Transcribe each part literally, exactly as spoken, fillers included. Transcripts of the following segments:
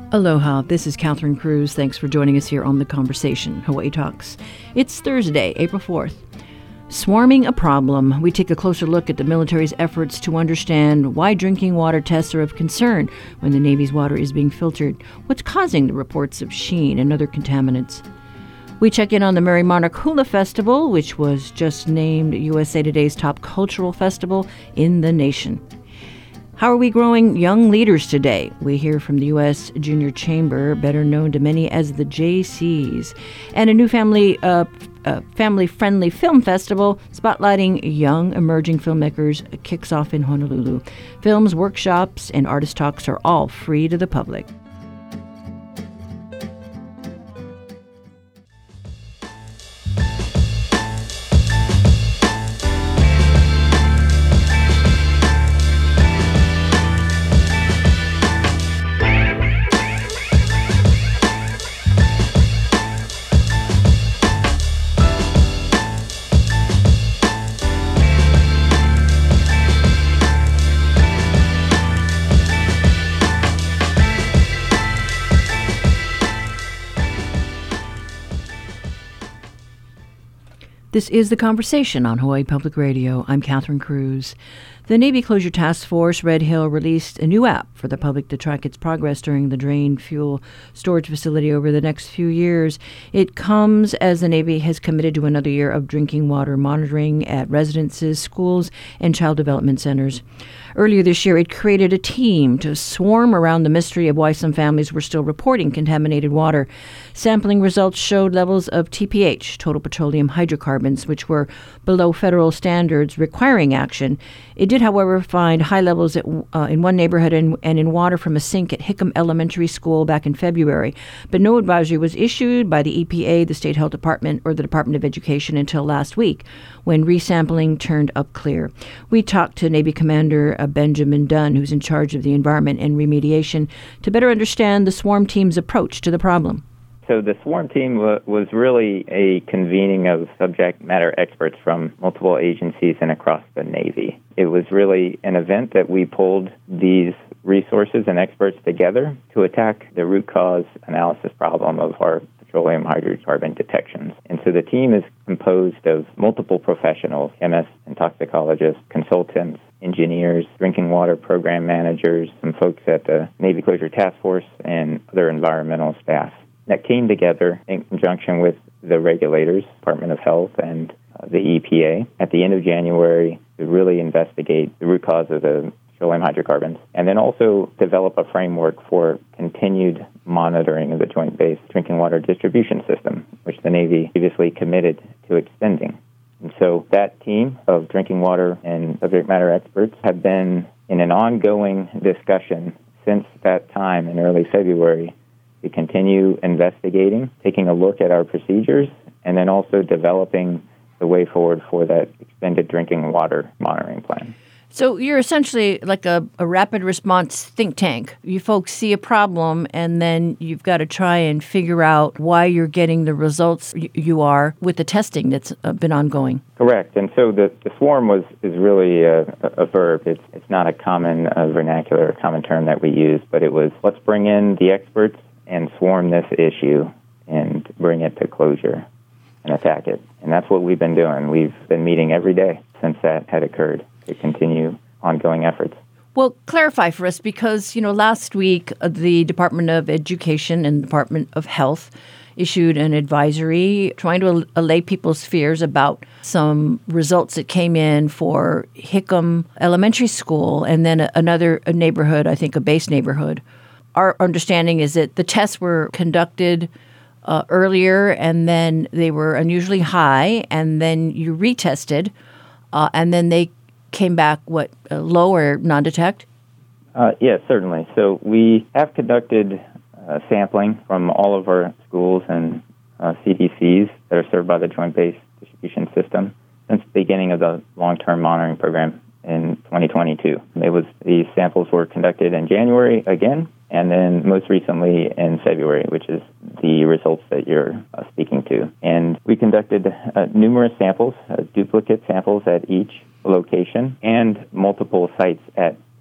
Aloha, this is Catherine Cruz. Thanks for joining us here on The Conversation, Hawaii Talks. It's Thursday, April fourth. Swarming a problem, we take a closer look at the military's efforts to understand why drinking water tests are of concern when the Navy's water is being filtered, what's causing the reports of sheen and other contaminants. We check in on the Merry Monarch Hula Festival, which was just named U S A Today's top cultural festival in the nation. How are we growing young leaders today? We hear from the U S Junior Chamber, better known to many as the J Cs, and a new family uh, uh, family-friendly film festival spotlighting young emerging filmmakers kicks off in Honolulu. Films, workshops, and artist talks are all free to the public. This is The Conversation on Hawaii Public Radio. I'm Catherine Cruz. The Navy Closure Task Force, Red Hill, released a new app for the public to track its progress during the drained fuel storage facility over the next few years. It comes as the Navy has committed to another year of drinking water monitoring at residences, schools, and child development centers. Earlier this year, it created a team to swarm around the mystery of why some families were still reporting contaminated water. Sampling results showed levels of T P H, total petroleum hydrocarbons, which were below federal standards requiring action. It did, however, find high levels at, uh, in one neighborhood and, and in water from a sink at Hickam Elementary School back in February. But no advisory was issued by the E P A, the State Health Department, or the Department of Education until last week, when resampling turned up clear. We talked to Navy Commander uh, Benjamin Dunn, who's in charge of the environment and remediation, to better understand the swarm team's approach to the problem. So the swarm team w- was really a convening of subject matter experts from multiple agencies and across the Navy. It was really an event that we pulled these resources and experts together to attack the root cause analysis problem of our petroleum hydrocarbon detections. And so the team is composed of multiple professionals, chemists and toxicologists, consultants, engineers, drinking water program managers, some folks at the Navy Closure Task Force, and other environmental staff that came together in conjunction with the regulators, Department of Health, and uh, the E P A at the end of January to really investigate the root cause of the petroleum hydrocarbons, and then also develop a framework for continued monitoring of the Joint Base Drinking Water Distribution System, which the Navy previously committed to extending. And so that team of drinking water and subject matter experts have been in an ongoing discussion since that time in early February to continue investigating, taking a look at our procedures, and then also developing the way forward for that extended drinking water monitoring plan. So you're essentially like a, a rapid response think tank. You folks see a problem, and then you've got to try and figure out why you're getting the results you are with the testing that's been ongoing. Correct. And so the, the swarm was is really a, a verb. It's it's not a common uh, vernacular, a common term that we use, but it was let's bring in the experts and swarm this issue and bring it to closure and attack it. And that's what we've been doing. We've been meeting every day since that had occurred to continue ongoing efforts. Well, clarify for us, because, you know, last week uh, the Department of Education and Department of Health issued an advisory trying to allay people's fears about some results that came in for Hickam Elementary School and then a, another a neighborhood, I think a base neighborhood. Our understanding is that the tests were conducted uh, earlier and then they were unusually high, and then you retested, uh, and then they came back, what, uh, low or non-detect? Uh, yes, certainly. So we have conducted uh, sampling from all of our schools and uh, C D Cs that are served by the Joint Base Distribution System since the beginning of the long-term monitoring program in twenty twenty-two. It was these samples were conducted in January again, and then most recently in February, which is the results that you're uh, speaking to. And we conducted uh, numerous samples, uh, duplicate samples at each location, and multiple sites at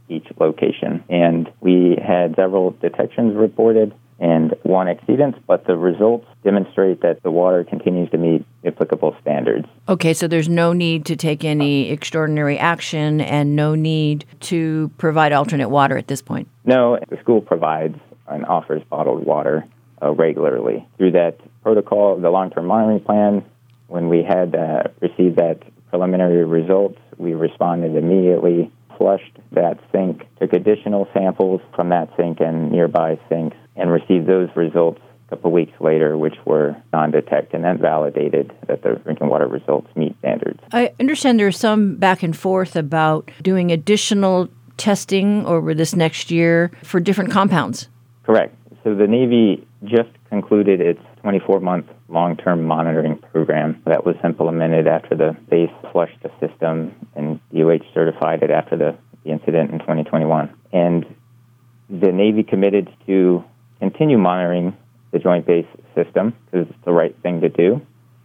each location. And we had several detections reported and one exceedance, but the results demonstrate that the water continues to meet applicable standards. Okay, so there's no need to take any extraordinary action and no need to provide alternate water at this point? No, the school provides and offers bottled water uh, regularly. Through that protocol, the long-term monitoring plan, when we had uh, received that preliminary results, we responded immediately, flushed that sink, took additional samples from that sink and nearby sinks, and received those results a couple weeks later, which were non-detect, and that validated that the drinking water results meet standards. I understand there's some back and forth about doing additional testing over this next year for different compounds. Correct. So the Navy just concluded its twenty-four month long-term monitoring program that was implemented after the base flushed the system, and D O H certified it after the, the incident in twenty twenty-one. And the Navy committed to continue monitoring the Joint Base system because it's the right thing to do,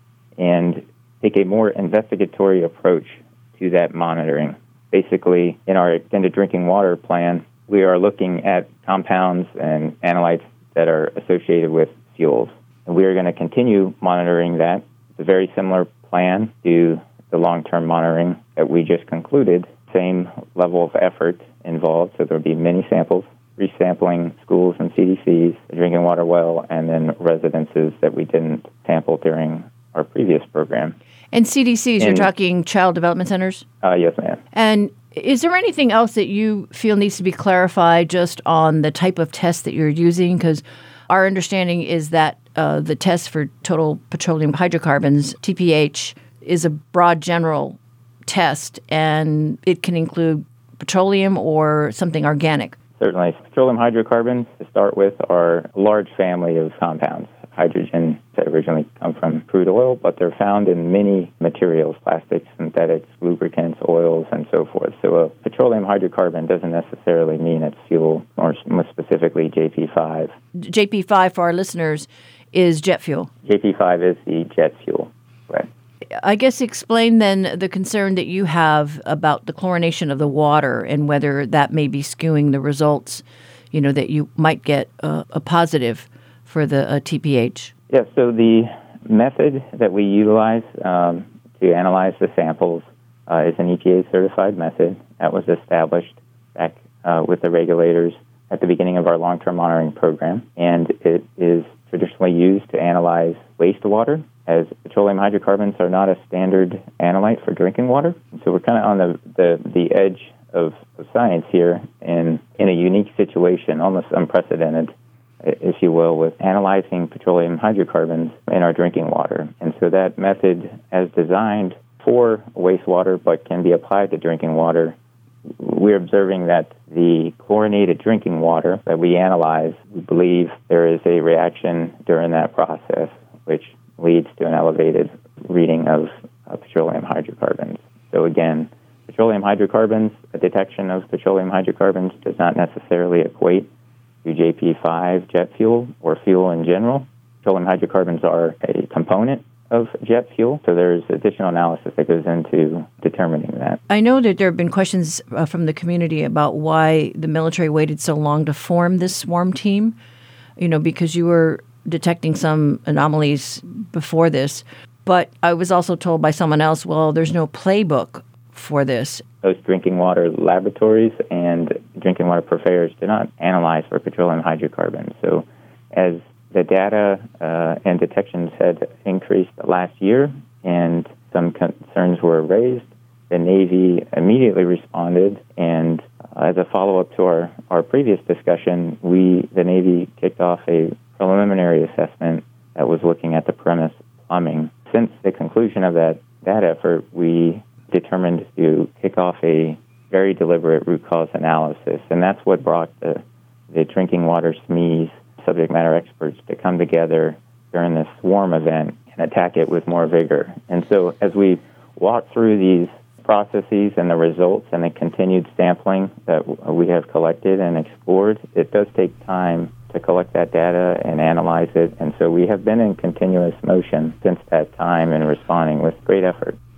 and take a more investigatory approach to that monitoring. Basically, in our extended drinking water plan, we are looking at compounds and analytes that are associated with fuels. And we are going to continue monitoring that. It's a very similar plan to the long-term monitoring that we just concluded. Same level of effort involved, so there will be many samples, resampling schools and C D Cs, a drinking water well, and then residences that we didn't sample during our previous program. And C D Cs, and, you're talking child development centers? Uh, yes, ma'am. And is there anything else that you feel needs to be clarified just on the type of test that you're using? Because our understanding is that uh, the test for total petroleum hydrocarbons, T P H, is a broad general test, and it can include petroleum or something organic. Certainly. Petroleum hydrocarbons, to start with, are a large family of compounds. Hydrogen that originally come from crude oil, but they're found in many materials, plastics, synthetics, lubricants, oils, and so forth. So a petroleum hydrocarbon doesn't necessarily mean it's fuel, or more specifically J P five. J P five, for our listeners, is jet fuel. J P five is the jet fuel, right? I guess explain then the concern that you have about the chlorination of the water and whether that may be skewing the results, you know, that you might get uh, a positive for the uh, T P H. Yeah, so the method that we utilize um, to analyze the samples uh, is an E P A-certified method that was established back uh, with the regulators at the beginning of our long-term monitoring program, and it is traditionally used to analyze wastewater, as petroleum hydrocarbons are not a standard analyte for drinking water. And so we're kind of on the, the, the edge of, of science here in, in a unique situation, almost unprecedented, if you will, with analyzing petroleum hydrocarbons in our drinking water. And so that method, as designed for wastewater but can be applied to drinking water, we're observing that the chlorinated drinking water that we analyze, we believe there is a reaction during that process, which leads to an elevated reading of uh, petroleum hydrocarbons. So again, petroleum hydrocarbons, a detection of petroleum hydrocarbons does not necessarily equate to J P five jet fuel or fuel in general. Petroleum hydrocarbons are a component of jet fuel, so there's additional analysis that goes into determining that. I know that there have been questions uh, from the community about why the military waited so long to form this swarm team, you know, because you were detecting some anomalies before this. But I was also told by someone else, well, there's no playbook for this. Those drinking water laboratories and drinking water purveyors do not analyze for petroleum hydrocarbons. So as the data uh, and detections had increased last year and some concerns were raised, the Navy immediately responded, and uh, as a follow-up to our, our previous discussion, we, the Navy, kicked off a preliminary assessment that was looking at the premise plumbing. Since the conclusion of that, that effort, we determined to kick off a very deliberate root cause analysis, and that's what brought the, the drinking water S M Es, subject matter experts, to come together during this swarm event and attack it with more vigor. And so as we walk through these processes and the results and the continued sampling that we have collected and explored, it does take time to collect that data and analyze it. And so we have been in continuous motion since that time and responding with great effort.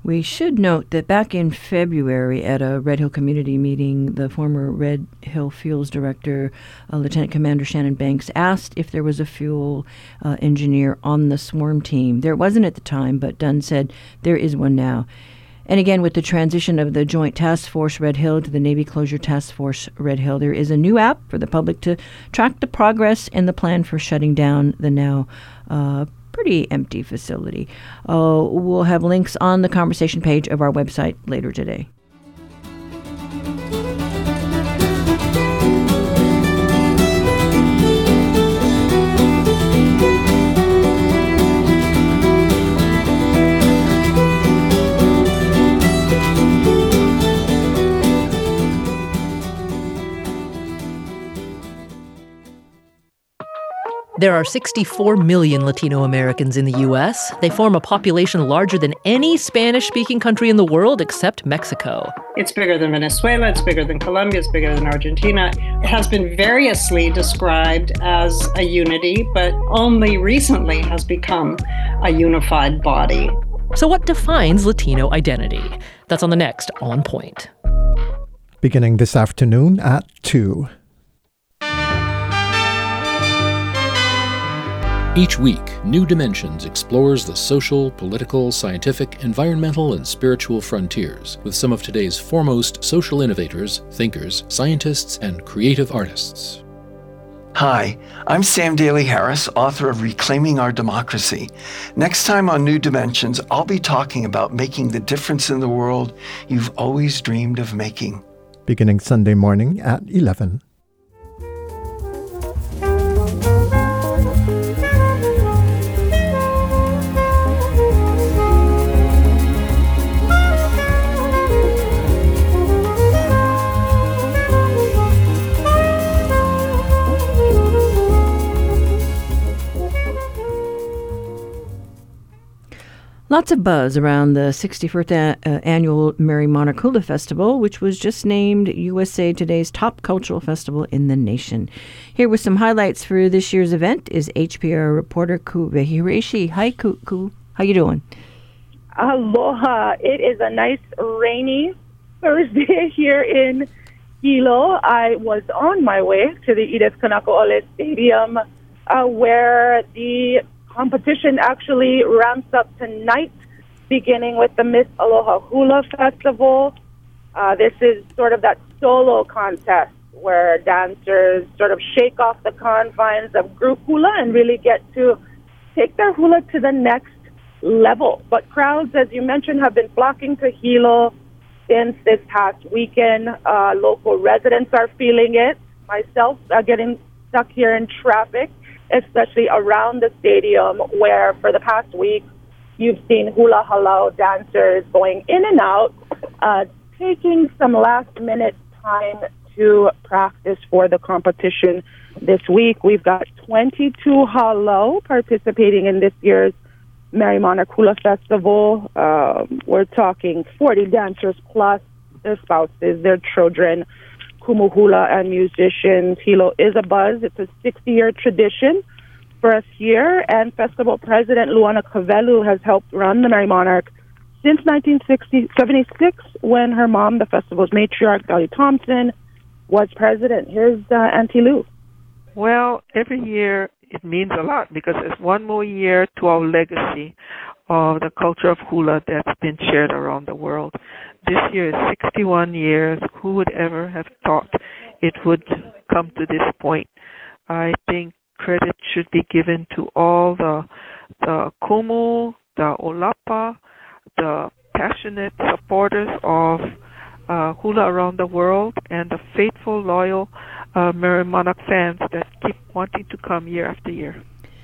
We should note that back in February at a Red Hill community meeting, the former Red Hill Fuels Director, uh, Lieutenant Commander Shannon Banks, asked if there was a fuel uh, engineer on the SWARM team. There wasn't at the time, but Dunn said there is one now. And again, with the transition of the Joint Task Force Red Hill to the Navy Closure Task Force Red Hill, there is a new app for the public to track the progress and the plan for shutting down the now uh, pretty empty facility. Uh, we'll have links on the conversation page of our website later today. There are sixty-four million Latino Americans in the U S. They form a population larger than any Spanish-speaking country in the world except Mexico. It's bigger than Venezuela, it's bigger than Colombia, it's bigger than Argentina. It has been variously described as a unity, but only recently has become a unified body. So what defines Latino identity? That's on the next On Point. Beginning this afternoon at two. Each week, New Dimensions explores the social, political, scientific, environmental, and spiritual frontiers with some of today's foremost social innovators, thinkers, scientists, and creative artists. Hi, I'm Sam Daly Harris, author of Reclaiming Our Democracy. Next time on New Dimensions, I'll be talking about making the difference in the world you've always dreamed of making. Beginning Sunday morning at eleven. Lots of buzz around the sixty-first a- uh, annual Mary Monarch Hula Festival, which was just named U S A Today's top cultural festival in the nation. Here with some highlights for this year's event is H P R reporter Ku Hiroshi. Hi, Ku. Ku. How you doing? Aloha. It is a nice rainy Thursday here in Hilo. I was on my way to the Edith Kanakaole Stadium uh, where the competition actually ramps up tonight, beginning with the Miss Aloha Hula Festival. Uh, this is sort of that solo contest where dancers sort of shake off the confines of group hula and really get to take their hula to the next level. But crowds, as you mentioned, have been flocking to Hilo since this past weekend. Uh, local residents are feeling it. Myself, uh, getting stuck here in traffic, especially around the stadium, where for the past week you've seen hula halau dancers going in and out, uh, taking some last-minute time to practice for the competition this week. We've got twenty-two halau participating in this year's Mary Monarch Hula Festival. Um, we're talking forty dancers plus their spouses, their children, kumu hula, and musicians. Hilo is a buzz. It's a sixty-year tradition for us here, and Festival President Luana Kavelu has helped run the Mary Monarch since nineteen seventy-six, when her mom, the festival's matriarch, Dolly Thompson, was president. Here's uh, Auntie Lou. Well, every year it means a lot because it's one more year to our legacy of the culture of hula that's been shared around the world. This year is sixty-one years. Who would ever have thought it would come to this point? I think credit should be given to all the the kumu, the olapa, the passionate supporters of uh, hula around the world, and the faithful, loyal uh, Mary Monarch fans that keep wanting to come year after year.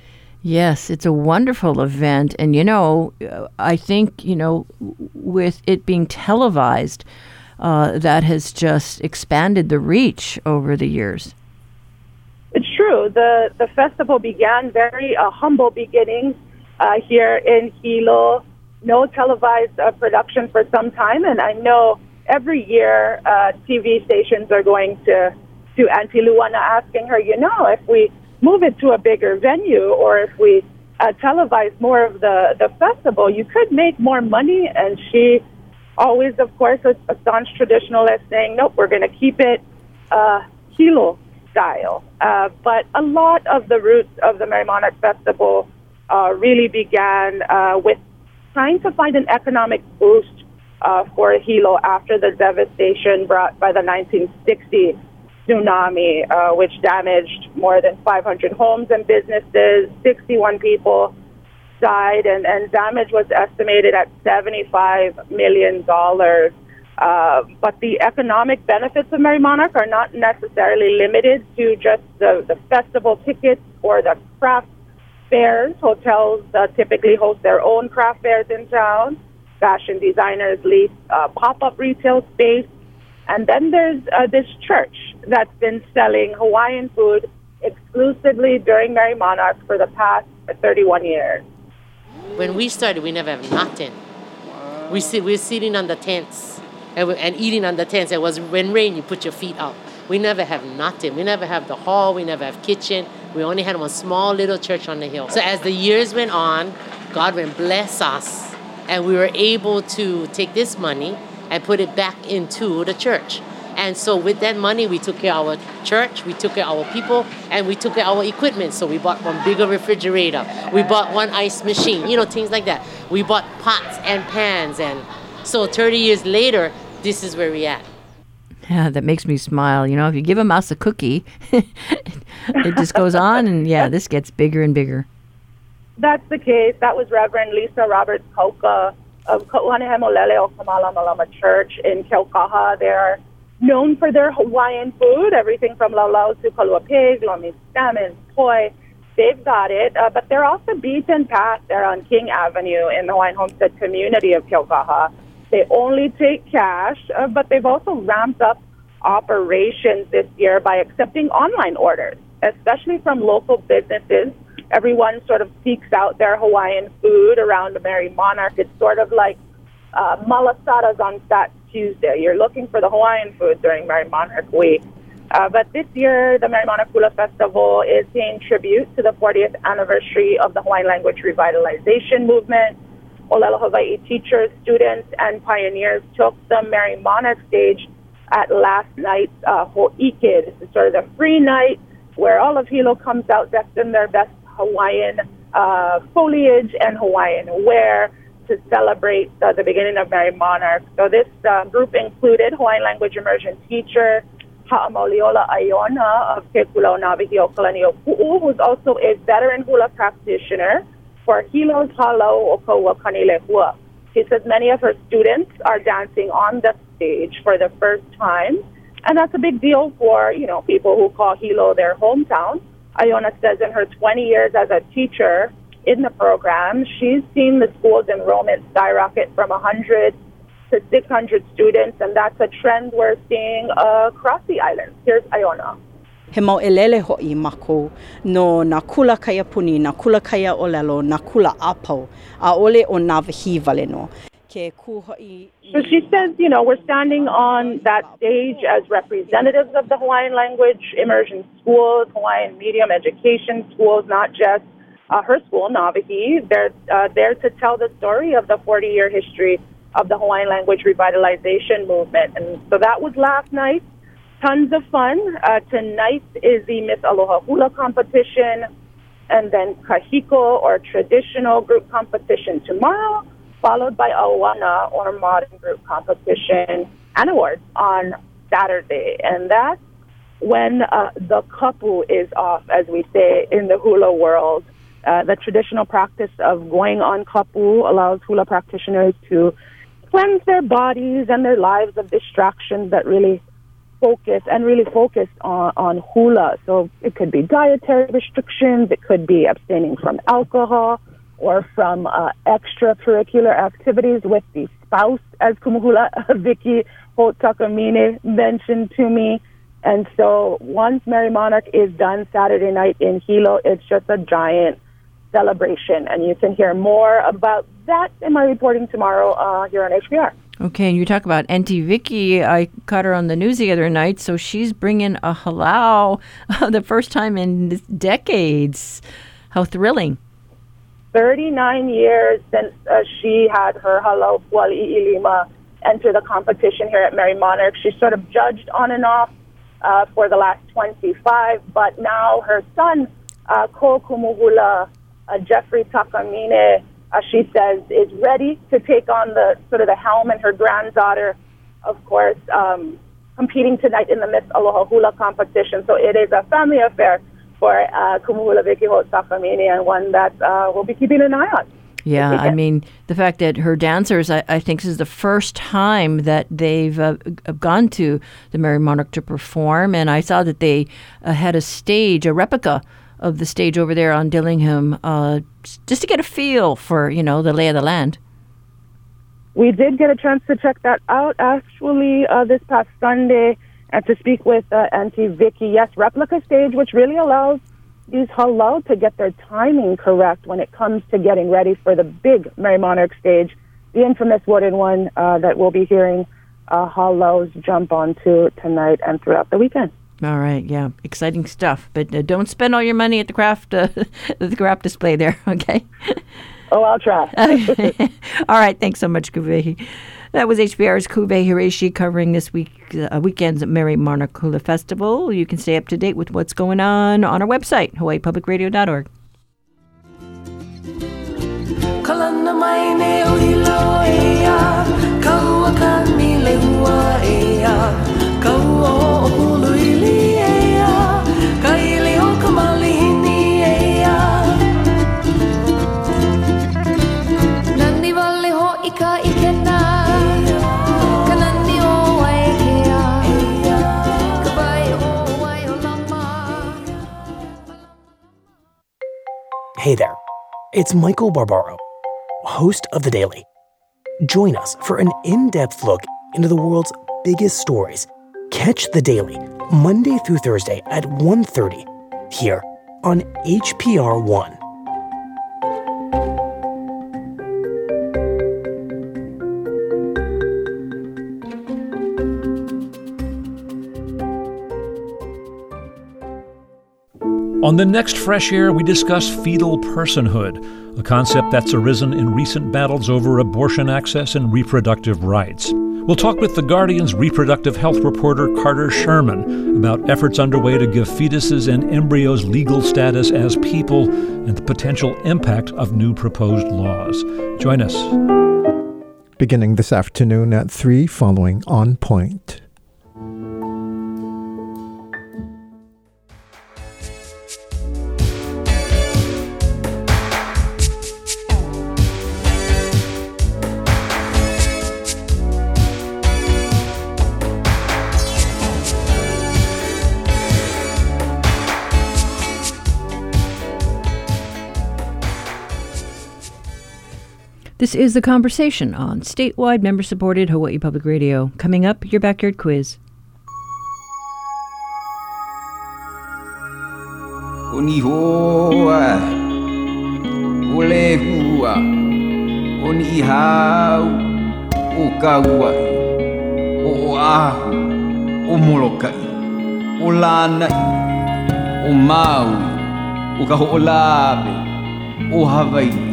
Yes, it's a wonderful event. And, you know, I think, you know, with it being televised, uh, that has just expanded the reach over the years. It's true. The the festival began very uh, humble beginnings uh, here in Hilo. No televised uh, production for some time. And I know every year uh, T V stations are going to, to Auntie Luana asking her, you know, if we move it to a bigger venue, or if we uh, televise more of the, the festival, you could make more money. And she always, of course, a, a staunch traditionalist, saying, nope, we're going to keep it uh, Hilo style. Uh, but a lot of the roots of the Merry Monarch Festival uh, really began uh, with trying to find an economic boost uh, for Hilo after the devastation brought by the nineteen sixty tsunami, uh, which damaged more than five hundred homes and businesses. sixty-one people died, and, and damage was estimated at seventy-five million dollars. Uh, but the economic benefits of Merry Monarch are not necessarily limited to just the, the festival tickets or the craft fairs. Hotels uh, typically host their own craft fairs in town. Fashion designers lease uh, pop-up retail space. And then there's uh, this church that's been selling Hawaiian food exclusively during Merry Monarch for the past thirty-one years. When we started, we never have nothing. We sit, we're sitting on the tents and, we, and eating on the tents. It was when rain, you put your feet out. We never have nothing. We never have the hall. We never have kitchen. We only had one small little church on the hill. So as the years went on, God went bless us, and we were able to take this money and put it back into the church. And so with that money, we took care of our church, we took care of our people, and we took care of our equipment. So we bought one bigger refrigerator. We bought one ice machine, you know, things like that. We bought pots and pans. And so thirty years later, this is where we're at. Yeah, that makes me smile. You know, if you give a mouse a cookie, it just goes on, and yeah, this gets bigger and bigger. That's the case. That was Reverend Lisa Roberts-Kauka of Ka'uhanehemolele o Kamala Malama Church in Keaukaha. They're known for their Hawaiian food, everything from laulau to kalua pig, lomi salmon, poi. They've got it, uh, but they're off the beaten path. They're on King Avenue in the Hawaiian Homestead community of Keaukaha. They only take cash, uh, but they've also ramped up operations this year by accepting online orders, especially from local businesses. Everyone sort of seeks out their Hawaiian food around the Merry Monarch. It's sort of like uh, malasadas on Fat Tuesday. You're looking for the Hawaiian food during Merry Monarch Week. Uh, but this year, the Merry Monarch Hula Festival is paying tribute to the fortieth anniversary of the Hawaiian language revitalization movement. Olelo Hawaii teachers, students, and pioneers took the Merry Monarch stage at last night's uh, Ho'ike. This is sort of the free night where all of Hilo comes out dressed in their best Hawaiian uh, foliage and Hawaiian wear to celebrate uh, the beginning of Merry Monarch. So this uh, group included Hawaiian language immersion teacher Ha'amaoliola Aiona of Ke Kulaunavihi Okalani Opu'u, who's also a veteran hula practitioner for Hilo's Halau Okaua Kanilehua. She says many of her students are dancing on the stage for the first time, and that's a big deal for, you know, people who call Hilo their hometown. Aiona says in her twenty years as a teacher in the program, she's seen the school's enrollment skyrocket from one hundred to six hundred students, and that's a trend we're seeing uh, across the island. Here's Aiona. He mau'elele ho'i mako no na kula kaya puni, na kula kaya olelo, na kula apau, a ole o Navahi vale no. So she says, you know, we're standing on that stage as representatives of the Hawaiian language immersion schools, Hawaiian medium education schools, not just uh, her school, Navahi. They're uh, there to tell the story of the forty-year history of the Hawaiian language revitalization movement. And so that was last night. Tons of fun. Uh, tonight is the Miss Aloha Hula competition, and then Kahiko, or traditional group competition, tomorrow, followed by Awana, or modern group competition, and awards on Saturday. And that's when uh, the kapu is off, as we say in the hula world. Uh, the traditional practice of going on kapu allows hula practitioners to cleanse their bodies and their lives of distractions that really focus and really focus on, on hula. So it could be dietary restrictions, it could be abstaining from alcohol, or from uh, extracurricular activities with the spouse, as Kumuhula Vicky Hotakamine mentioned to me. And so once Merry Monarch is done Saturday night in Hilo, it's just a giant celebration. And you can hear more about that in my reporting tomorrow uh, here on H P R. Okay, and you talk about Auntie Vicky. I caught her on the news the other night, so she's bringing a halau uh, the first time in decades. How thrilling. thirty-nine years since uh, she had her Halau Puali Ilima enter the competition here at Merry Monarch. She's sort of judged on and off uh, for the last twenty-five, but now her son, uh, Ko Kumuhula, uh, Jeffrey Takamine, uh, she says, is ready to take on the sort of the helm, and her granddaughter, of course, um, competing tonight in the Miss Aloha Hula competition. So it is a family affair for uh, Kumuhula Vikiho Takamine, and one that uh, we'll be keeping an eye on. Yeah, I mean, the fact that her dancers, I, I think this is the first time that they've uh, gone to the Merry Monarch to perform. And I saw that they uh, had a stage, a replica of the stage over there on Dillingham, uh, just to get a feel for, you know, the lay of the land. We did get a chance to check that out, actually, uh, this past Sunday, and to speak with uh, Auntie Vicky. Yes, replica stage, which really allows these halau to get their timing correct when it comes to getting ready for the big Merry Monarch stage, the infamous wooden one uh, that we'll be hearing uh, halaus jump onto tonight and throughout the weekend. All right, yeah, exciting stuff. But uh, don't spend all your money at the craft, uh, the craft display there, okay? Oh, I'll try. All right, thanks so much, Kuvehi. That was H P R's Kuve Hireshi covering this week uh, weekend's Merry Monarch Hula Festival. You can stay up to date with what's going on on our website, hawaii public radio dot org. Hey there, it's Michael Barbaro, host of The Daily. Join us for an in-depth look into the world's biggest stories. Catch The Daily Monday through Thursday at one thirty here on H P R one. On the next Fresh Air, we discuss fetal personhood, a concept that's arisen in recent battles over abortion access and reproductive rights. We'll talk with The Guardian's reproductive health reporter Carter Sherman about efforts underway to give fetuses and embryos legal status as people and the potential impact of new proposed laws. Join us. Beginning this afternoon at three following On Point. This is The Conversation on statewide member-supported Hawaii Public Radio. Coming up, your backyard quiz. Oni hoa, ole hua, oni hau, o kaua, o ahu, o molokai, o lanai, o mau, o kaho'olawe, o Hawaii.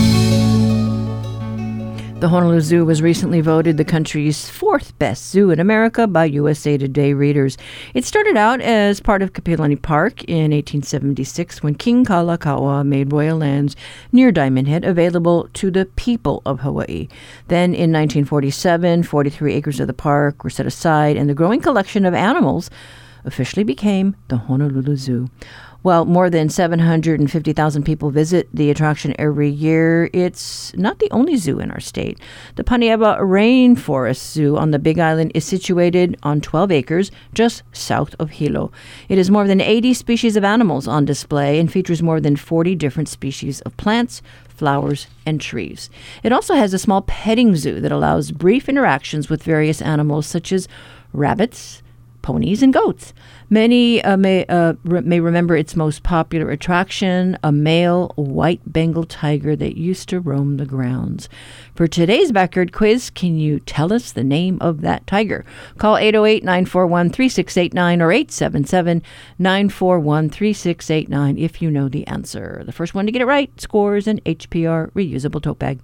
The Honolulu Zoo was recently voted the country's fourth best zoo in America by U S A Today readers. It started out as part of Kapilani Park in eighteen seventy-six when King Kalakaua made royal lands near Diamond Head available to the people of Hawaii. Then in nineteen forty-seven, forty-three acres of the park were set aside and the growing collection of animals officially became the Honolulu Zoo. Well, more than seven hundred fifty thousand people visit the attraction every year. It's not the only zoo in our state. The Paniaba Rainforest Zoo on the Big Island is situated on twelve acres just south of Hilo. It has more than eighty species of animals on display and features more than forty different species of plants, flowers, and trees. It also has a small petting zoo that allows brief interactions with various animals such as rabbits, ponies and goats. Many uh, may uh, re- may remember its most popular attraction, a male white Bengal tiger that used to roam the grounds. For today's Backyard Quiz, can you tell us the name of that tiger? Call eight oh eight, nine four one, three six eight nine or eight seven seven, nine four one, three six eight nine if you know the answer. The first one to get it right scores an H P R reusable tote bag.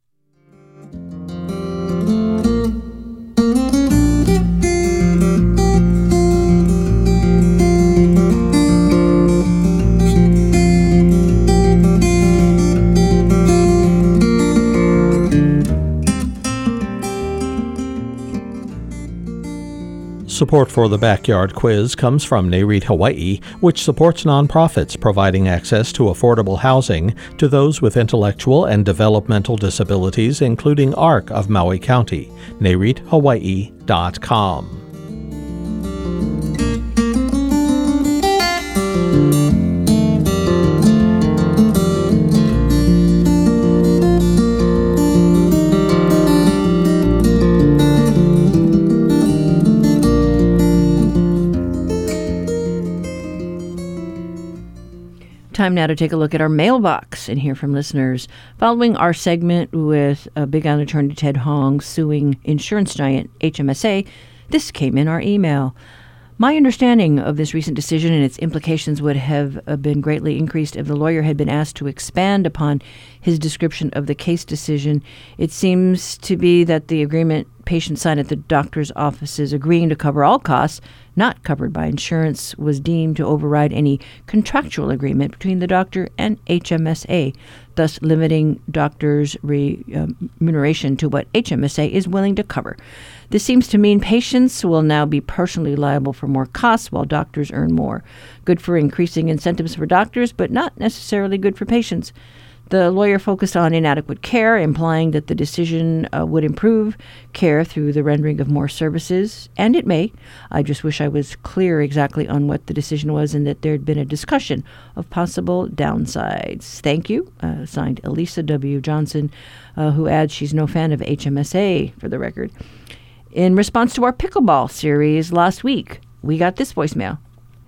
Support for the Backyard Quiz comes from NAREIT Hawaii, which supports nonprofits providing access to affordable housing to those with intellectual and developmental disabilities, including A R C of Maui County. nareit hawaii dot com. Time now to take a look at our mailbox and hear from listeners. Following our segment with uh, Big Island attorney Ted Hong suing insurance giant H M S A, this came in our email. My understanding of this recent decision and its implications would have uh, been greatly increased if the lawyer had been asked to expand upon his description of the case decision. It seems to be that the agreement patients signed at the doctor's offices agreeing to cover all costs not covered by insurance was deemed to override any contractual agreement between the doctor and H M S A, thus limiting doctors' re, uh, remuneration to what H M S A is willing to cover. This seems to mean patients will now be personally liable for more costs while doctors earn more. Good for increasing incentives for doctors, but not necessarily good for patients. The lawyer focused on inadequate care, implying that the decision uh, would improve care through the rendering of more services, and it may. I just wish I was clear exactly on what the decision was and that there had been a discussion of possible downsides. Thank you. Uh, signed Elisa W. Johnson, uh, who adds she's no fan of H M S A, for the record. In response to our pickleball series last week, we got this voicemail.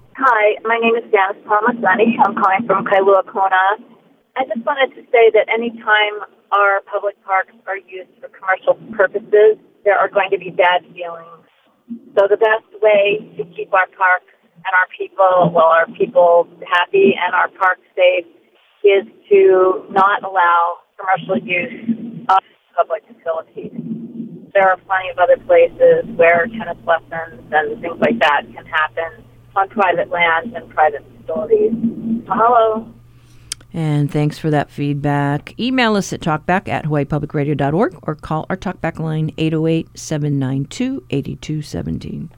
Hi, my name is Janice Palmasani. I'm calling from Kailua Kona. I just wanted to say that any time our public parks are used for commercial purposes, there are going to be bad feelings. So the best way to keep our parks and our people, well, our people happy and our parks safe is to not allow commercial use of public facilities. There are plenty of other places where tennis lessons and things like that can happen on private land and private facilities. Mahalo. And thanks for that feedback. Email us at talkback at hawaii public radio dot org or call our talkback line eight oh eight, seven nine two, eight two one seven.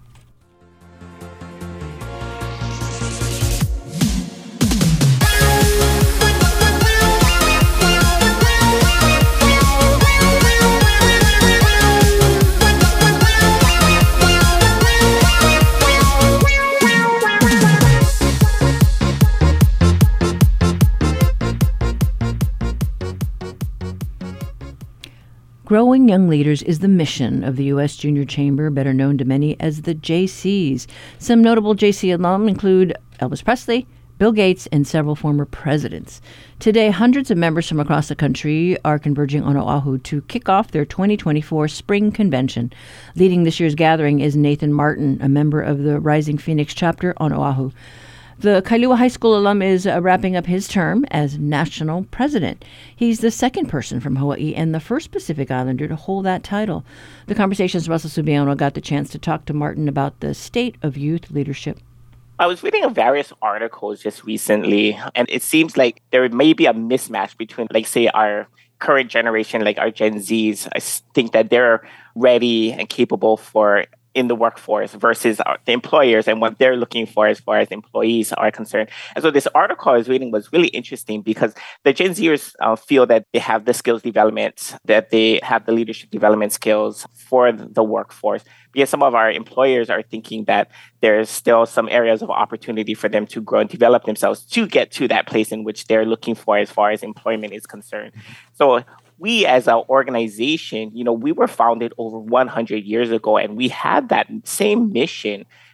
Growing young leaders is the mission of the U S Junior Chamber, better known to many as the J Cs. Some notable J C alum include Elvis Presley, Bill Gates, and several former presidents. Today, hundreds of members from across the country are converging on Oahu to kick off their twenty twenty-four Spring Convention. Leading this year's gathering is Nathan Martin, a member of the Rising Phoenix chapter on Oahu. The Kailua High School alum is uh, wrapping up his term as national president. He's the second person from Hawaii and the first Pacific Islander to hold that title. The Conversation's Russell Subiono got the chance to talk to Martin about the state of youth leadership. I was reading various articles just recently, and it seems like there may be a mismatch between, like, say, our current generation, like our Gen Zs. I think that they're ready and capable for in the workforce versus our, the employers and what they're looking for as far as employees are concerned. And so this article I was reading was really interesting because the Gen Zers uh, feel that they have the skills development, that they have the leadership development skills for the workforce. Because some of our employers are thinking that there's still some areas of opportunity for them to grow and develop themselves to get to that place in which they're looking for as far as employment is concerned. So we as an organization, you know, we were founded over one hundred years ago, and we had that same mission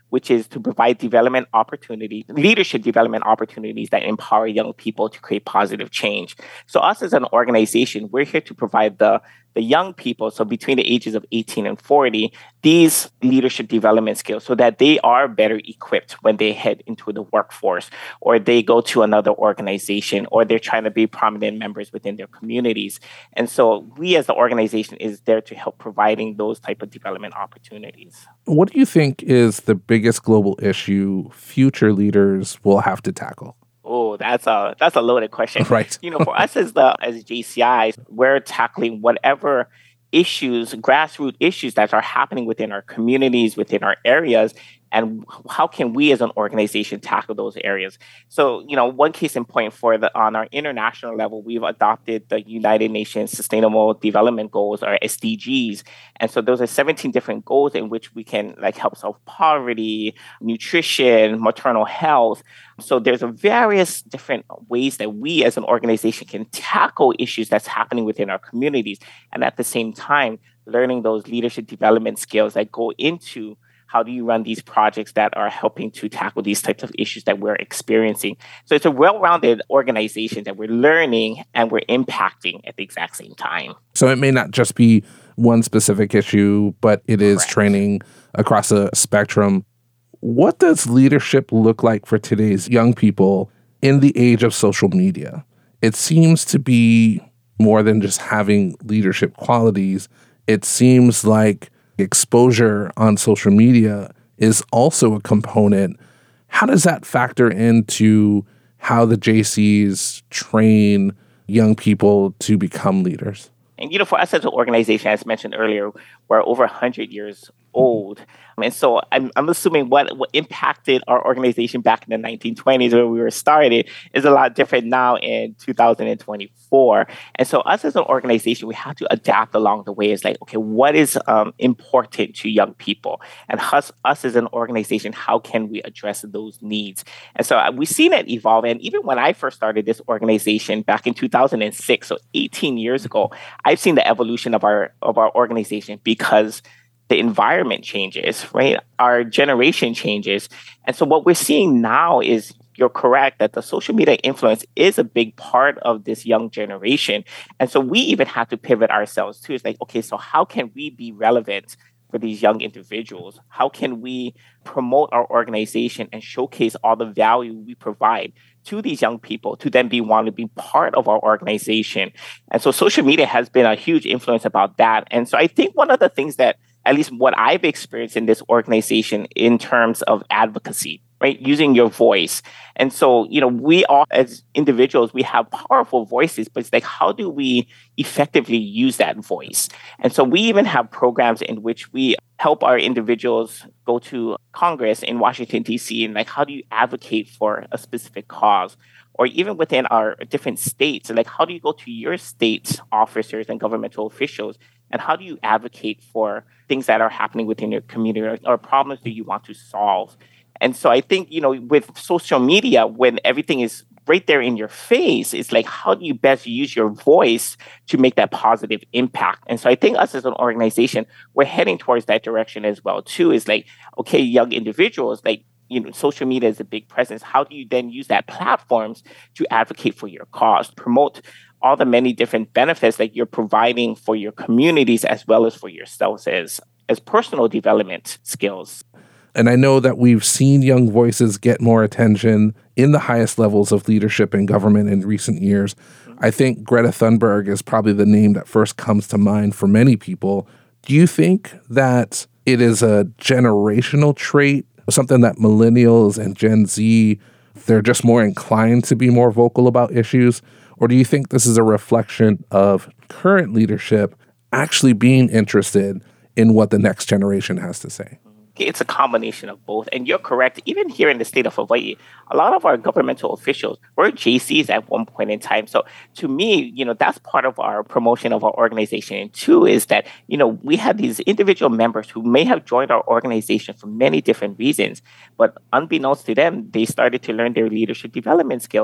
which is to provide development opportunity, leadership development opportunities that empower young people to create positive change. So us as an organization, we're here to provide the the young people, so between the ages of eighteen and forty, these leadership development skills so that they are better equipped when they head into the workforce, or they go to another organization, or they're trying to be prominent members within their communities. And so we as the organization is there to help providing those type of development opportunities. What do you think is the biggest global issue future leaders will have to tackle? Oh, that's a that's a loaded question. Right. You know, for us as the as J C I, we're tackling whatever issues, grassroots issues that are happening within our communities, within our areas, and how can we as an organization tackle those areas? So, you know, one case in point for the on our international level, we've adopted the United Nations Sustainable Development Goals, or S D Gs. And so those are seventeen different goals in which we can like help solve poverty, nutrition, maternal health. So there's a various different ways that we as an organization can tackle issues that's happening within our communities. And at the same time, learning those leadership development skills that go into how do you run these projects that are helping to tackle these types of issues that we're experiencing. So it's a well-rounded organization that we're learning and we're impacting at the exact same time. So it may not just be one specific issue, but it is Correct. Training across a spectrum. What does leadership look like for today's young people in the age of social media? It seems to be more than just having leadership qualities. It seems like exposure on social media is also a component. How does that factor into how the J Cs train young people to become leaders? And, you know, for us as an organization, as mentioned earlier, we're over one hundred years old. And so I'm, I'm assuming what, what impacted our organization back in the nineteen twenties when we were started is a lot different now in two thousand twenty-four. And so us as an organization, we have to adapt along the way. It's like, okay, what is um, important to young people? And us, us as an organization, how can we address those needs? And so uh, we've seen it evolve. And even when I first started this organization back in two thousand six, so eighteen years ago, I've seen the evolution of our of our organization because the environment changes, right? Our generation changes. And so what we're seeing now is, you're correct, that the social media influence is a big part of this young generation. And so we even have to pivot ourselves too. It's like, okay, so how can we be relevant for these young individuals? How can we promote our organization and showcase all the value we provide to these young people to then be want to be part of our organization? And so social media has been a huge influence about that. And so I think one of the things that, at least what I've experienced in this organization in terms of advocacy, right? Using your voice. And so, you know, we all as individuals, we have powerful voices, but it's like, how do we effectively use that voice? And so we even have programs in which we help our individuals go to Congress in Washington, D C, and like, how do you advocate for a specific cause? Or even within our different states, like, how do you go to your state officers and governmental officials, and how do you advocate for things that are happening within your community, or problems that you want to solve? And so I think, you know, with social media, when everything is right there in your face, it's like, how do you best use your voice to make that positive impact? And so I think us as an organization, we're heading towards that direction as well, too. Is like, okay, young individuals, like, you know, social media is a big presence. How do you then use that platforms to advocate for your cause, promote all the many different benefits that you're providing for your communities as well as for yourselves as, as personal development skills? And I know that we've seen young voices get more attention in the highest levels of leadership in government in recent years. Mm-hmm. I think Greta Thunberg is probably the name that first comes to mind for many people. Do you think that it is a generational trait, something that millennials and Gen Z, they're just more inclined to be more vocal about issues? Or do you think this is a reflection of current leadership actually being interested in what the next generation has to say? It's a combination of both. And you're correct. Even here in the state of Hawaii, a lot of our governmental officials were J Cs at one point in time. So to me, you know, that's part of our promotion of our organization. And two is that, you know, we have these individual members who may have joined our organization for many different reasons, but unbeknownst to them, they started to learn their leadership development skills.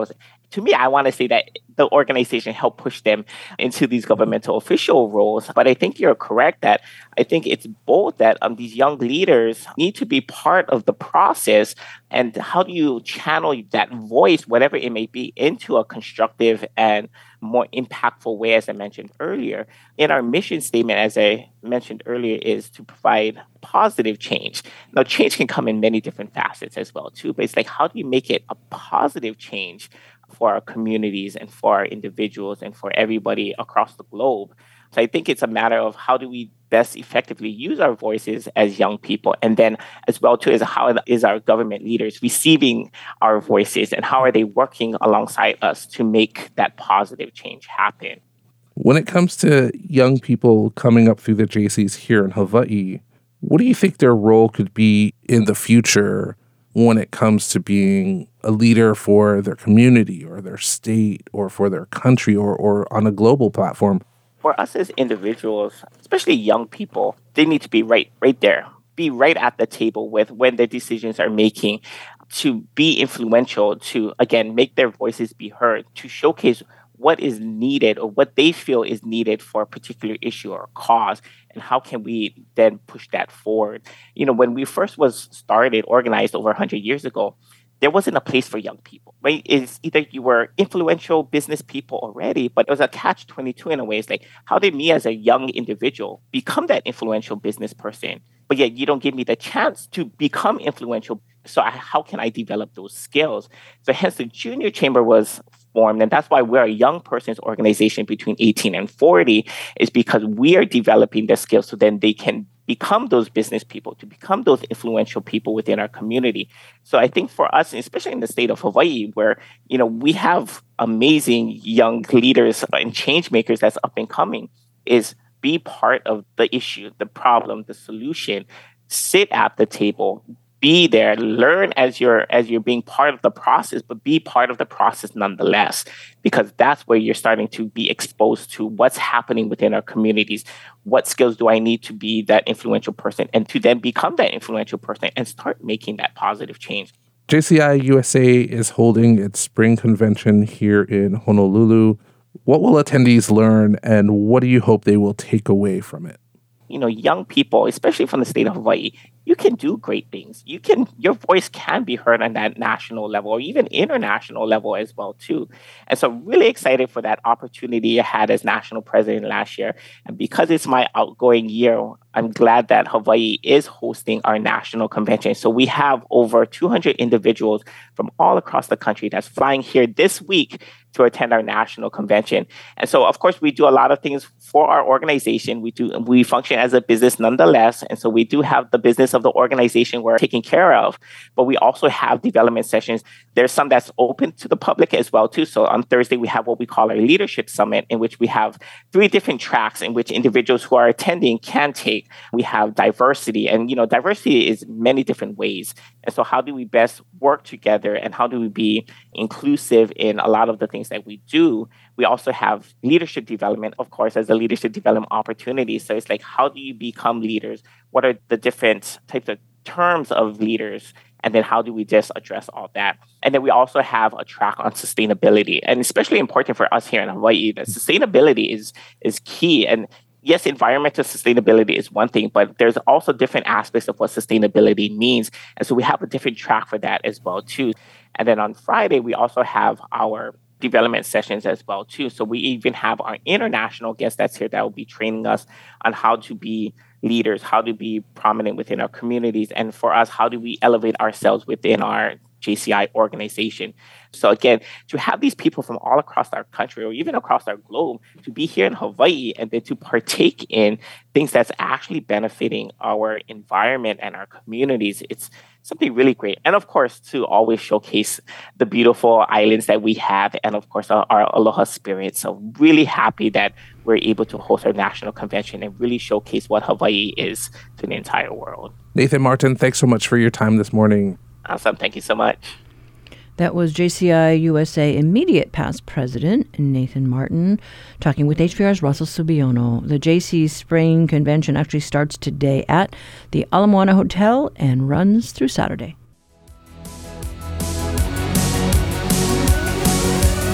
to me, I want to say that the organization helped push them into these governmental official roles. But I think you're correct that I think it's both that um, these young leaders need to be part of the process. And how do you channel that voice, whatever it may be, into a constructive and more impactful way, as I mentioned earlier? In our mission statement, as I mentioned earlier, is to provide positive change. Now, change can come in many different facets as well, too. But it's like, how do you make it a positive change for our communities and for our individuals and for everybody across the globe? So I think it's a matter of how do we best effectively use our voices as young people, and then as well too is how is our government leaders receiving our voices and how are they working alongside us to make that positive change happen. When it comes to young people coming up through the J Cs here in Hawaii, what do you think their role could be in the future when it comes to being a leader for their community or their state or for their country or, or on a global platform? For us as individuals, especially young people, they need to be right right there, be right at the table with when their decisions are making, to be influential, to, again, make their voices be heard, to showcase what is needed or what they feel is needed for a particular issue or cause, and how can we then push that forward. You know, when we first was started, organized over one hundred years ago, there wasn't a place for young people, right? It's either you were influential business people already, but it was a catch twenty-two in a way. It's like, how did me as a young individual become that influential business person? But yet you don't give me the chance to become influential. So I, how can I develop those skills? So hence the Junior Chamber was formed. And that's why we're a young person's organization between eighteen and forty, is because we are developing their skills so then they can become those business people, to become those influential people within our community. So I think for us, especially in the state of Hawaii, where, you know, we have amazing young leaders and change makers that's up and coming, is be part of the issue, the problem, the solution, sit at the table, be there, learn as you're as you're being part of the process, but be part of the process nonetheless, because that's where you're starting to be exposed to what's happening within our communities. What skills do I need to be that influential person, and to then become that influential person and start making that positive change. J C I U S A is holding its spring convention here in Honolulu. What will attendees learn, and what do you hope they will take away from it? You know, young people, especially from the state of Hawaii, you can do great things. You can, your voice can be heard on that national level or even international level as well, too. And so really excited for that opportunity I had as national president last year. And because it's my outgoing year, I'm glad that Hawaii is hosting our national convention. So we have over two hundred individuals from all across the country that's flying here this week to attend our national convention. And so, of course, we do a lot of things for our organization. We do we function as a business nonetheless. And so we do have the business of the organization we're taking care of, but we also have development sessions. There's some that's open to the public as well, too. So on Thursday, we have what we call our Leadership Summit, in which we have three different tracks in which individuals who are attending can take. We have diversity, and, you know, diversity is many different ways. And so how do we best work together, and how do we be inclusive in a lot of the things that we do? We also have leadership development, of course, as a leadership development opportunity. So it's like, how do you become leaders? What are the different types of terms of leaders? And then how do we just address all that? And then we also have a track on sustainability, and especially important for us here in Hawaii, that sustainability is is key. And yes, environmental sustainability is one thing, but there's also different aspects of what sustainability means. And so we have a different track for that as well, too. And then on Friday, we also have our development sessions as well, too. So we even have our international guest that's here that will be training us on how to be leaders, how to be prominent within our communities. And for us, how do we elevate ourselves within our J C I organization? So again, to have these people from all across our country or even across our globe to be here in Hawaii and then to partake in things that's actually benefiting our environment and our communities, it's something really great. And of course, to always showcase the beautiful islands that we have, and of course, our, our aloha spirit. So really happy that we're able to host our national convention and really showcase what Hawaii is to the entire world. Nathan Martin, thanks so much for your time this morning. Awesome. Thank you so much. That was J C I U S A immediate past president Nathan Martin talking with H P R's Russell Subiono. The J C's spring convention actually starts today at the Ala Moana Hotel and runs through Saturday.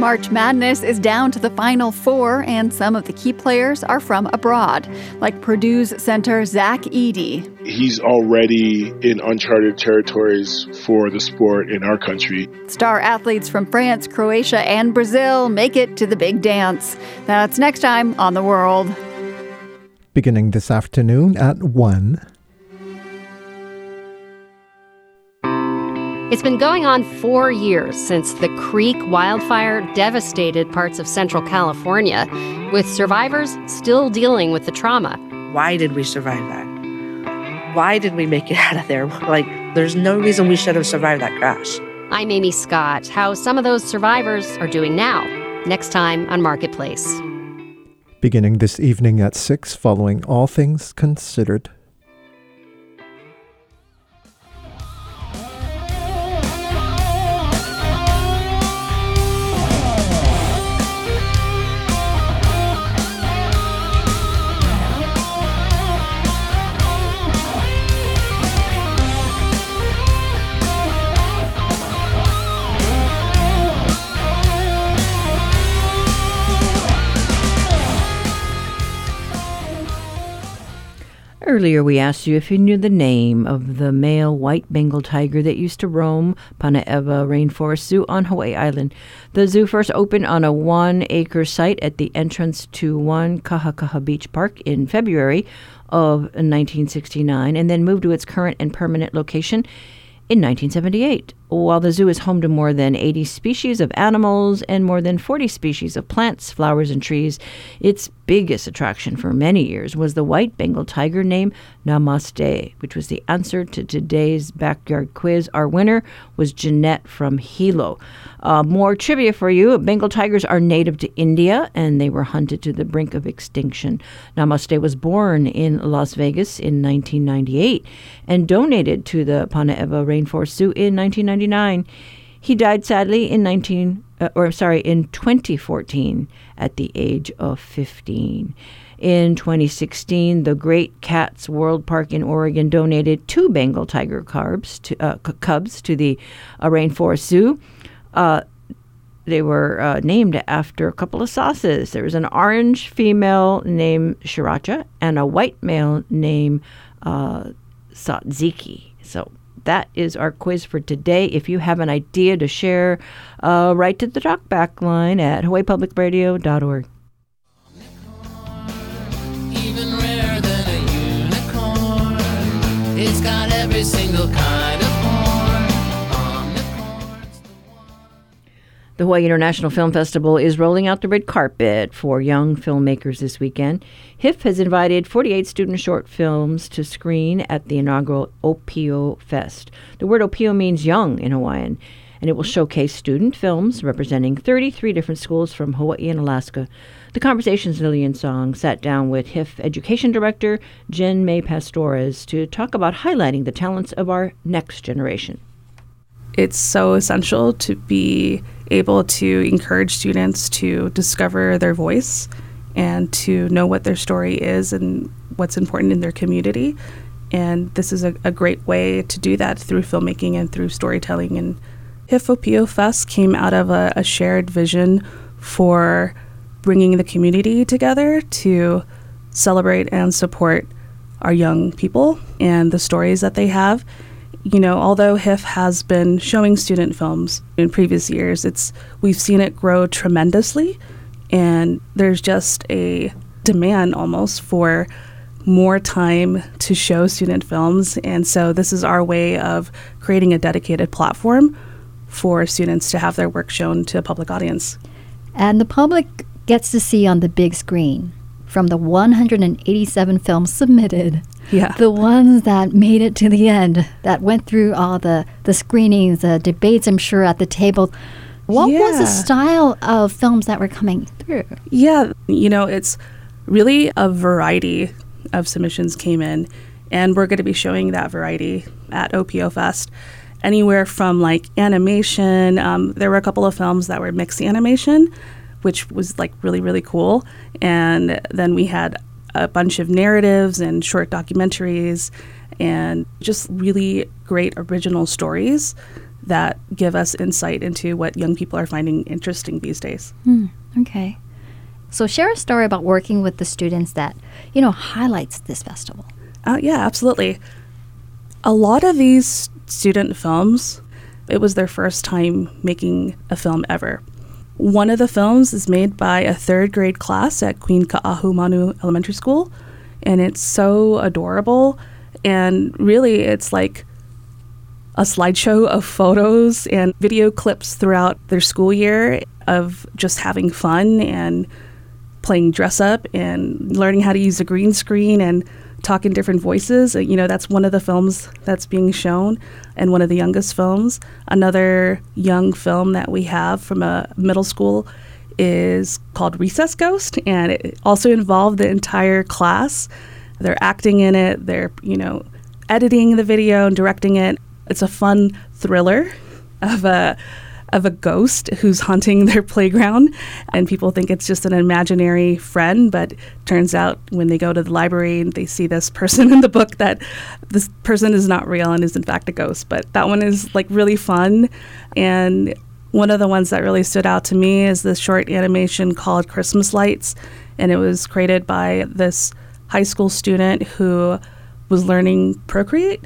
March Madness is down to the Final Four, and some of the key players are from abroad, like Purdue's center Zach Edey. He's already in uncharted territories for the sport in our country. Star athletes from France, Croatia, and Brazil make it to the big dance. That's next time on The World. Beginning this afternoon at one. It's been going on four years since the Creek wildfire devastated parts of Central California, with survivors still dealing with the trauma. Why did we survive that? Why did we make it out of there? Like, there's no reason we should have survived that crash. I'm Amy Scott. How some of those survivors are doing now. Next time on Marketplace. Beginning this evening at six, following All Things Considered. Earlier, we asked you if you knew the name of the male white Bengal tiger that used to roam Panaeva Rainforest Zoo on Hawaii Island. The zoo first opened on a one-acre site at the entrance to One Kaha Kaha Beach Park in February of nineteen sixty-nine, and then moved to its current and permanent location in nineteen seventy-eight. While the zoo is home to more than eighty species of animals and more than forty species of plants, flowers, and trees, its biggest attraction for many years was the white Bengal tiger named Namaste, which was the answer to today's backyard quiz. Our winner was Jeanette from Hilo. Uh, more trivia for you. Bengal tigers are native to India, and they were hunted to the brink of extinction. Namaste was born in Las Vegas in nineteen ninety-eight and donated to the Panaeva Rainforest Zoo in nineteen ninety-nine. He died sadly in nineteen, uh, or sorry, in twenty fourteen at the age of fifteen. In twenty sixteen, the Great Cats World Park in Oregon donated two Bengal tiger cubs to, uh, cubs to the uh, Rainforest Zoo. Uh, they were uh, named after a couple of sauces. There was an orange female named Sriracha and a white male named uh, Tzatziki. So that is our quiz for today. If you have an idea to share, uh, write to the talkback line at hawaii public radio dot org. Even rarer than a unicorn, it's got every single kind of horn. The Hawaii International Film Festival is rolling out the red carpet for young filmmakers this weekend. H I F has invited forty-eight student short films to screen at the inaugural Opio Fest. The word Opio means young in Hawaiian, and it will showcase student films representing thirty-three different schools from Hawaii and Alaska. The Conversations Lillian Song sat down with H I F Education Director Jen May Pastores to talk about highlighting the talents of our next generation. It's so essential to be able to encourage students to discover their voice and to know what their story is and what's important in their community. And this is a, a great way to do that through filmmaking and through storytelling. And H I F Opio Fest came out of a, a shared vision for bringing the community together to celebrate and support our young people and the stories that they have. You know, although H I F has been showing student films in previous years, it's we've seen it grow tremendously, and there's just a demand almost for more time to show student films. And so this is our way of creating a dedicated platform for students to have their work shown to a public audience. And the public gets to see on the big screen from the one hundred eighty-seven films submitted. Yeah. The ones that made it to the end, that went through all the, the screenings, the debates, I'm sure, at the table. What yeah. was the style of films that were coming through? Yeah, you know, it's really a variety of submissions came in, and we're going to be showing that variety at Opio Fest. Anywhere from like animation, um, there were a couple of films that were mixed animation, which was like really, really cool. And then we had a bunch of narratives and short documentaries and just really great original stories that give us insight into what young people are finding interesting these days. Hmm, okay. So share a story about working with the students that, you know, highlights this festival. Uh, yeah, absolutely. A lot of these student films, it was their first time making a film ever. One of the films is made by a third grade class at Queen Ka'ahumanu Elementary School, and it's so adorable. And really, it's like a slideshow of photos and video clips throughout their school year of just having fun and playing dress up and learning how to use a green screen and talk in different voices. You know, that's one of the films that's being shown, and one of the youngest films. Another young film that we have from a middle school is called Recess Ghost, and it also involved the entire class. They're acting in it, they're, you know, editing the video and directing it. It's a fun thriller of a of a ghost who's haunting their playground, and people think it's just an imaginary friend, but turns out when they go to the library and they see this person in the book that this person is not real and is in fact a ghost. But that one is like really fun. And one of the ones that really stood out to me is this short animation called Christmas Lights, and it was created by this high school student who was learning Procreate,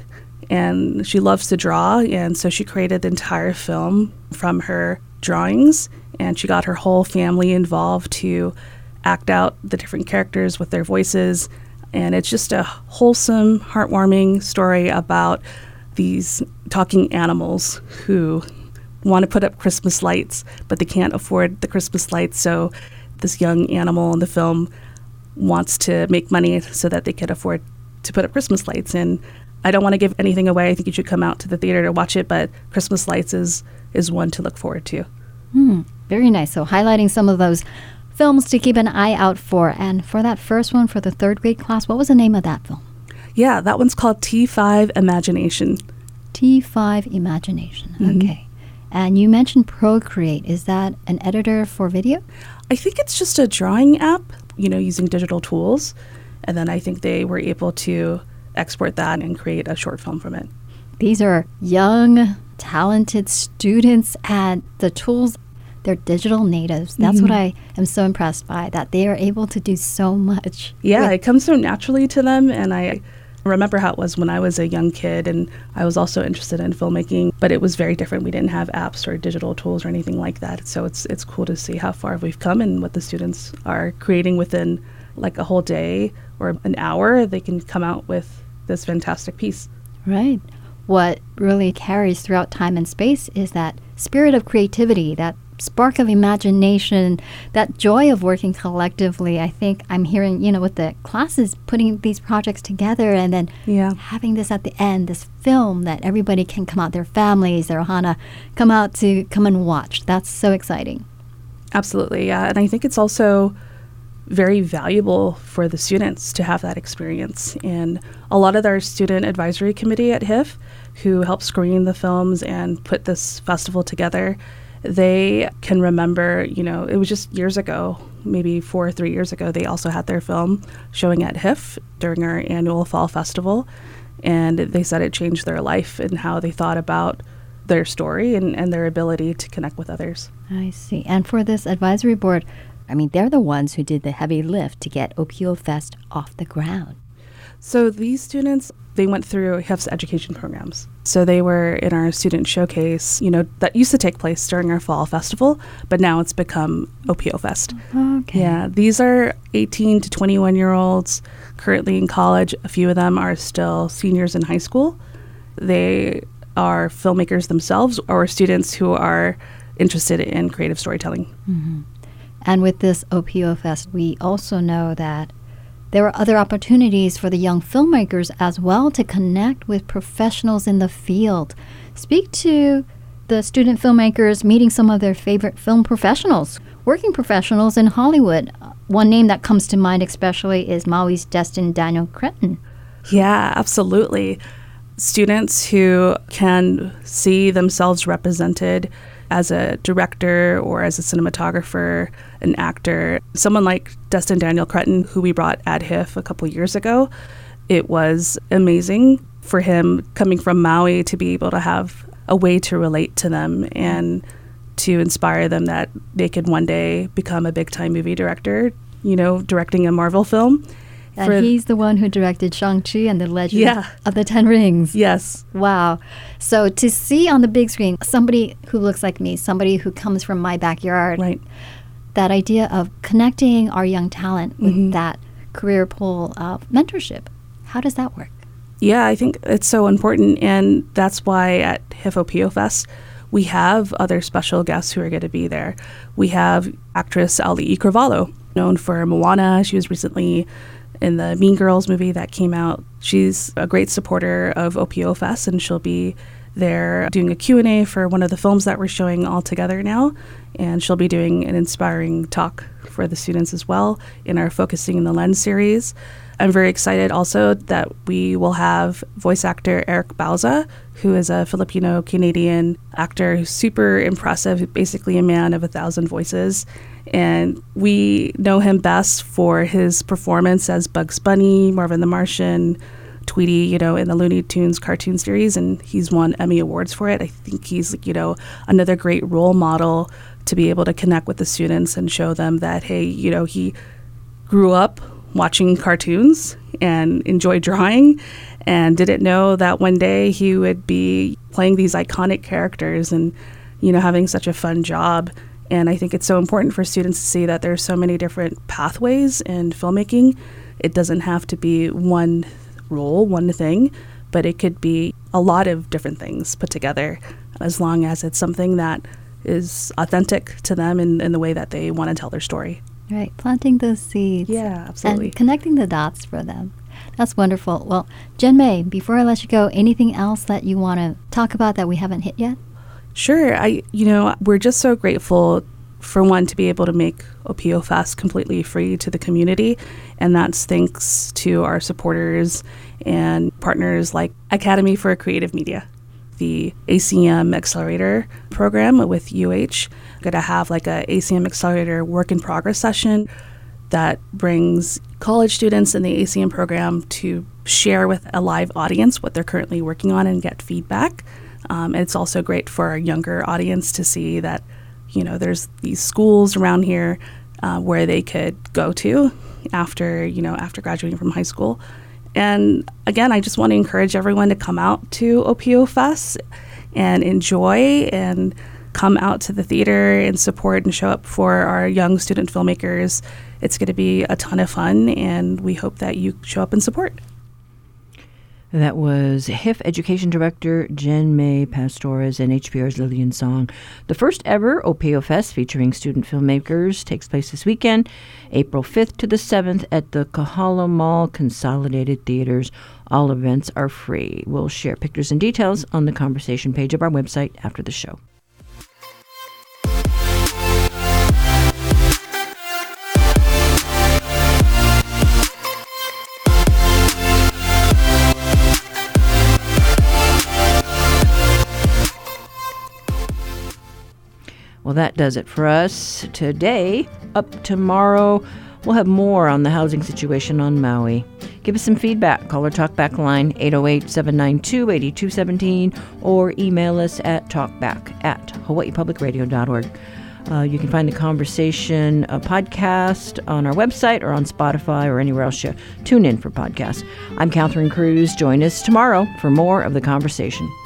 and she loves to draw, and so she created the entire film from her drawings, and she got her whole family involved to act out the different characters with their voices. And it's just a wholesome, heartwarming story about these talking animals who want to put up Christmas lights, but they can't afford the Christmas lights, so this young animal in the film wants to make money so that they can afford to put up Christmas lights. And I don't want to give anything away. I think you should come out to the theater to watch it, but Christmas Lights is is one to look forward to. Hmm, very nice. So highlighting some of those films to keep an eye out for. And for that first one, for the third grade class, what was the name of that film? Yeah, that one's called T five Imagination. T five Imagination. Mm-hmm. Okay. And you mentioned Procreate. Is that an editor for video? I think it's just a drawing app, you know, using digital tools. And then I think they were able to export that and create a short film from it. These are young, talented students, and the tools, they're digital natives. That's mm-hmm. what I am so impressed by, that they are able to do so much. Yeah, with- it comes so naturally to them. And I remember how it was when I was a young kid, and I was also interested in filmmaking, but it was very different. We didn't have apps or digital tools or anything like that. So it's it's cool to see how far we've come and what the students are creating within like a whole day or an hour. They can come out with this fantastic piece. Right. What really carries throughout time and space is that spirit of creativity, that spark of imagination, that joy of working collectively. I think I'm hearing, you know, with the classes putting these projects together and then yeah. having this at the end, this film that everybody can come out, their families, their ohana, come out to come and watch. That's so exciting. Absolutely, yeah. And I think it's also very valuable for the students to have that experience. And a lot of our student advisory committee at H I F, who helped screen the films and put this festival together, they can remember, you know, it was just years ago, maybe four or three years ago, they also had their film showing at H I F during our annual fall festival. And they said it changed their life and how they thought about their story and, and their ability to connect with others. I see. And for this advisory board, I mean, they're the ones who did the heavy lift to get O P O Fest off the ground. So these students, they went through H I F's education programs. So they were in our student showcase, you know, that used to take place during our fall festival, but now it's become O P O Fest. Okay. Yeah, these are eighteen to twenty-one year olds currently in college. A few of them are still seniors in high school. They are filmmakers themselves or students who are interested in creative storytelling. Mm-hmm. And with this O P O Fest, we also know that there are other opportunities for the young filmmakers as well to connect with professionals in the field. Speak to the student filmmakers meeting some of their favorite film professionals, working professionals in Hollywood. One name that comes to mind especially is Maui's Destin Daniel Cretton. Yeah, absolutely. Students who can see themselves represented as a director or as a cinematographer, an actor. Someone like Destin Daniel Cretton, who we brought at H I F a couple years ago, it was amazing for him coming from Maui to be able to have a way to relate to them and to inspire them that they could one day become a big-time movie director, you know, directing a Marvel film. And For, he's the one who directed Shang-Chi and the Legend yeah. of the Ten Rings. Yes. Wow. So to see on the big screen somebody who looks like me, somebody who comes from my backyard, right. that idea of connecting our young talent with mm-hmm. that career pool of mentorship, how does that work? Yeah, I think it's so important, and that's why at H I F O P O Fest, we have other special guests who are going to be there. We have actress Auli'i Cravalho, known for Moana. She was recently in the Mean Girls movie that came out. She's a great supporter of O P O Fest, and she'll be there doing a Q and A for one of the films that we're showing all together now, and she'll be doing an inspiring talk for the students as well in our Focusing in the Lens series. I'm very excited also that we will have voice actor Eric Bauza, who is a Filipino-Canadian actor who's super impressive, basically a man of a thousand voices. And we know him best for his performance as Bugs Bunny, Marvin the Martian, Tweety, you know, in the Looney Tunes cartoon series, and he's won Emmy Awards for it. I think he's, you know, another great role model to be able to connect with the students and show them that, hey, you know, he grew up watching cartoons and enjoyed drawing and didn't know that one day he would be playing these iconic characters and, you know, having such a fun job. And I think it's so important for students to see that there's so many different pathways in filmmaking. It doesn't have to be one role, one thing, but it could be a lot of different things put together as long as it's something that is authentic to them in, in the way that they want to tell their story. Right, planting those seeds. Yeah, absolutely. And connecting the dots for them. That's wonderful. Well, Jen-May, before I let you go, anything else that you want to talk about that we haven't hit yet? Sure. I, you know, we're just so grateful, for one, to be able to make O P O Fest completely free to the community. And that's thanks to our supporters and partners like Academy for Creative Media, the A C M Accelerator program with U H. Going to have like a A C M Accelerator work in progress session that brings college students in the A C M program to share with a live audience what they're currently working on and get feedback. Um, and it's also great for our younger audience to see that, you know, there's these schools around here uh, where they could go to after, you know, after graduating from high school. And again, I just want to encourage everyone to come out to O P O Fest and enjoy and come out to the theater and support and show up for our young student filmmakers. It's going to be a ton of fun, and we hope that you show up and support. That was H I F Education Director Jen-May Pastores and H P R's Lillian Song. The first ever O P O Fest featuring student filmmakers takes place this weekend, April fifth to the seventh at the Kahala Mall Consolidated Theaters. All events are free. We'll share pictures and details on the conversation page of our website after the show. Well, that does it for us today. Up tomorrow, we'll have more on the housing situation on Maui. Give us some feedback. Call our talkback line eight oh eight, seven nine two, eight two one seven or email us at talkback at hawaii public radio dot org. Uh, you can find the conversation uh, podcast on our website or on Spotify or anywhere else you tune in for podcasts. I'm Catherine Cruz. Join us tomorrow for more of the conversation.